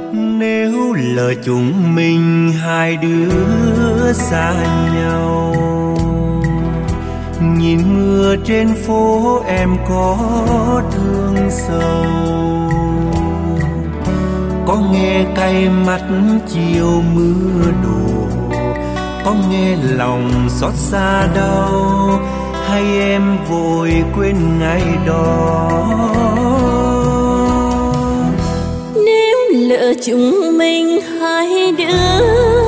Nếu lỡ chúng mình hai đứa xa nhau, nhìn mưa trên phố em có thương sầu, có nghe cay mắt chiều mưa đổ, có nghe lòng xót xa đau, hay em vội quên ngày đó. Nếu lỡ chúng mình hai đứa